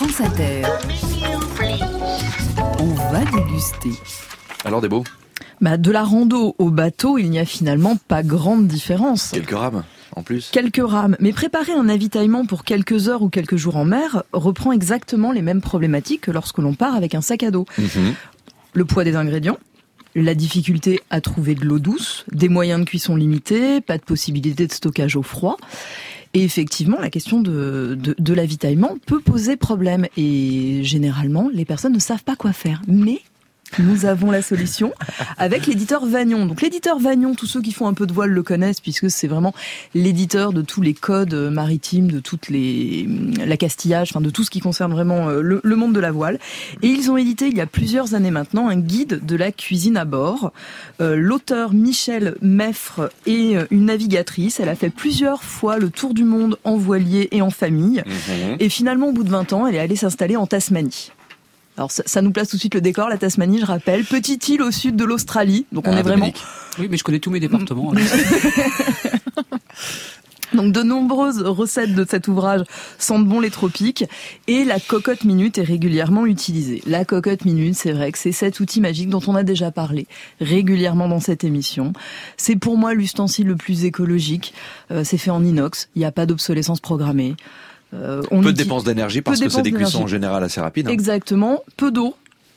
France Inter. On va déguster. Alors des beaux De la rando au bateau, il n'y a finalement pas grande différence. Quelques rames en plus. Quelques rames, mais préparer un avitaillement pour quelques heures ou quelques jours en mer reprend exactement les mêmes problématiques que lorsque l'on part avec un sac à dos. Le poids des ingrédients, la difficulté à trouver de l'eau douce, des moyens de cuisson limités, pas de possibilité de stockage au froid. Et effectivement, la question de l'avitaillement peut poser problème. Et généralement, les personnes ne savent pas quoi faire. Mais nous avons la solution avec l'éditeur Vagnon. Donc l'éditeur Vagnon, tous ceux qui font un peu de voile le connaissent, puisque c'est vraiment l'éditeur de tous les codes maritimes, de toutes l'accastillage, enfin de tout ce qui concerne vraiment le monde de la voile. Et ils ont édité il y a plusieurs années maintenant un guide de la cuisine à bord. L'auteur Michel Meffre est une navigatrice. Elle a fait plusieurs fois le tour du monde en voilier et en famille. Et finalement, au bout de 20 ans, elle est allée s'installer en Tasmanie. Alors ça nous place tout de suite le décor, la Tasmanie, je rappelle, petite île au sud de l'Australie, donc on est vraiment... Oui, mais je connais tous mes départements. Donc de nombreuses recettes de cet ouvrage sentent bon les tropiques et la cocotte minute est régulièrement utilisée. La cocotte minute, c'est vrai que c'est cet outil magique dont on a déjà parlé régulièrement dans cette émission. C'est pour moi l'ustensile le plus écologique, c'est fait en inox, il n'y a pas d'obsolescence programmée. Peu de dépenses d'énergie parce que c'est des cuissons en général assez rapides. Exactement, peu d'eau.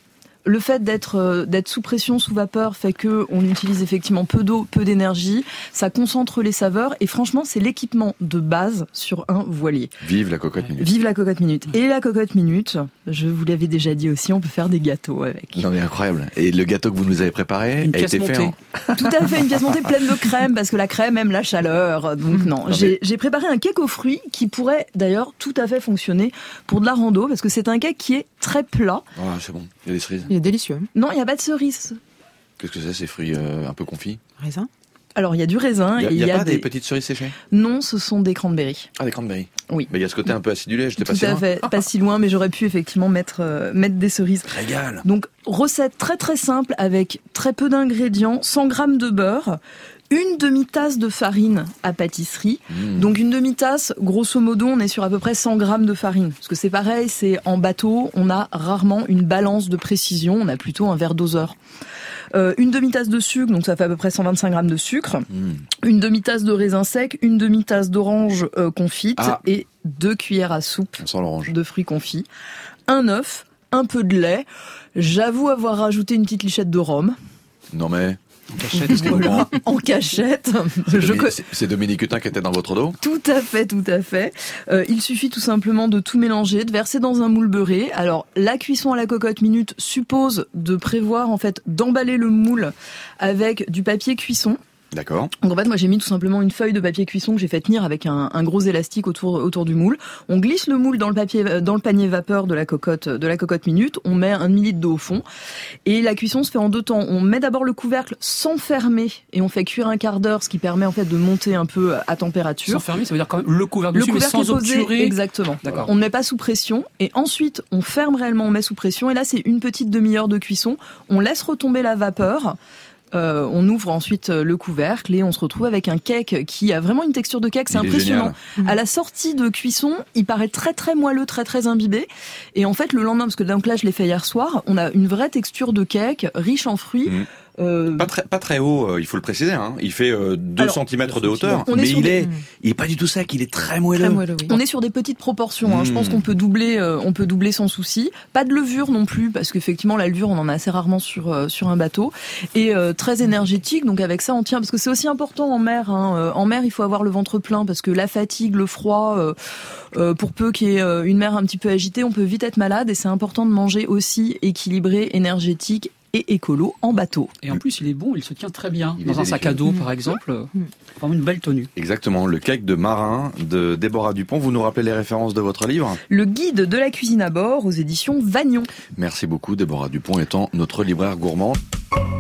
Le fait d'être sous pression, sous vapeur, fait que on utilise effectivement peu d'eau, peu d'énergie. Ça concentre les saveurs et franchement, c'est l'équipement de base sur un voilier. Vive la cocotte minute. Vive la cocotte minute. Et la cocotte minute, je vous l'avais déjà dit aussi, on peut faire des gâteaux avec. Non mais incroyable. Et le gâteau que vous nous avez préparé a été fait Tout à fait, une pièce montée pleine de crème parce que la crème aime la chaleur. Donc non, j'ai préparé un cake aux fruits qui pourrait d'ailleurs tout à fait fonctionner pour de la rando parce que c'est un cake qui est très plat. Oh, c'est bon. Il y a des cerises. Il est délicieux. Non, il n'y a pas de cerises. Qu'est-ce que c'est, ces fruits un peu confits? Raisin. Alors, il y a du raisin. Il n'y a pas des petites cerises séchées? Non, ce sont des cranberries. Ah, des cranberries. Oui. Mais il y a ce côté un peu acidulé, j'étais pas si loin. Tout à fait, pas si loin, mais j'aurais pu effectivement mettre des cerises. Régale. Donc, recette très très simple avec très peu d'ingrédients, 100 grammes de beurre, une demi-tasse de farine à pâtisserie. Donc une demi-tasse, grosso modo, on est sur à peu près 100 grammes de farine. Parce que c'est pareil, c'est en bateau, on a rarement une balance de précision, on a plutôt un verre doseur. Une demi-tasse de sucre, donc ça fait à peu près 125 grammes de sucre. Une demi-tasse de raisin sec, une demi-tasse d'orange confite et 2 cuillères à soupe de fruits confits. Un œuf, un peu de lait. J'avoue avoir rajouté une petite lichette de rhum. Non mais... En cachette. Voilà, en cachette. C'est Dominique Hutin qui était dans votre dos? Tout à fait, tout à fait. Il suffit tout simplement de tout mélanger, de verser dans un moule beurré. Alors, la cuisson à la cocotte minute suppose de prévoir, en fait, d'emballer le moule avec du papier cuisson. D'accord. Donc en fait, moi j'ai mis tout simplement une feuille de papier cuisson que j'ai fait tenir avec un gros élastique autour du moule. On glisse le moule dans le panier vapeur de la cocotte minute. On met 1 demi-litre d'eau au fond et la cuisson se fait en 2 temps. On met d'abord le couvercle sans fermer et on fait cuire un quart d'heure, ce qui permet en fait de monter un peu à température. Sans fermer, ça veut dire quand même le couvercle dessus, mais sans obturer. Exactement. D'accord. On ne met pas sous pression et ensuite on ferme réellement, on met sous pression et là c'est une petite demi-heure de cuisson. On laisse retomber la vapeur. On ouvre ensuite le couvercle et on se retrouve avec un cake qui a vraiment une texture de cake, c'est impressionnant. À la sortie de cuisson, il paraît très très moelleux, très très imbibé. Et en fait, le lendemain, parce que donc là je l'ai fait hier soir, on a une vraie texture de cake, riche en fruits. Pas très haut, il faut le préciser. Hein. Il fait 2 cm de hauteur, mais il est pas du tout sec. Il est très moelleux. Oui. On est sur des petites proportions. Je pense qu'on peut doubler sans souci. Pas de levure non plus, parce qu'effectivement la levure, on en a assez rarement sur un bateau. Et très énergétique. Donc avec ça, on tient, parce que c'est aussi important en mer. En mer, il faut avoir le ventre plein, parce que la fatigue, le froid, pour peu qu'il y ait une mer un petit peu agitée, on peut vite être malade. Et c'est important de manger aussi équilibré, énergétique et écolo en bateau. Et en plus, il est bon, il se tient très bien. Dans un sac à dos, par exemple. Vraiment une belle tenue. Exactement, le cake de marin de Déborah Dupont. Vous nous rappelez les références de votre livre? Le guide de la cuisine à bord aux éditions Vagnon. Merci beaucoup, Déborah Dupont étant notre libraire gourmand.